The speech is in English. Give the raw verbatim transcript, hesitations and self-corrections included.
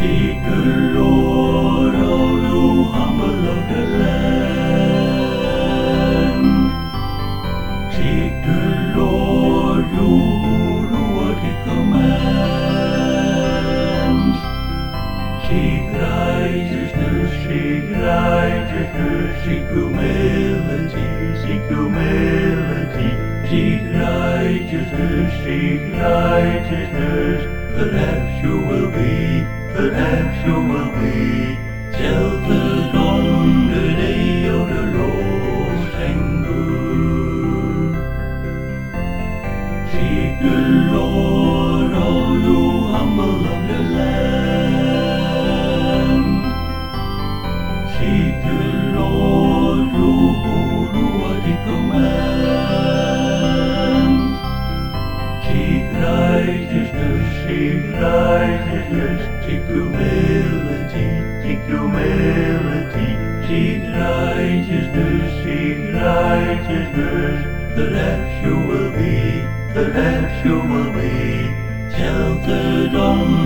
Seek the Lord, all who humble of the land. Seek the Lord, you who do what he commands. Seek righteousness, seek righteousness, seek humility, seek humility. Seek righteousness, seek righteousness. Perhaps you will be, perhaps you will be sheltered on the day of the Lord's anger. Seek the Lord, all you humble of the land. Seek the Lord, you who do what he commands. Seek righteousness, seek righteousness, seek humility, seek humility. Seek righteousness, seek righteousness. Perhaps you will be, perhaps you will be sheltered on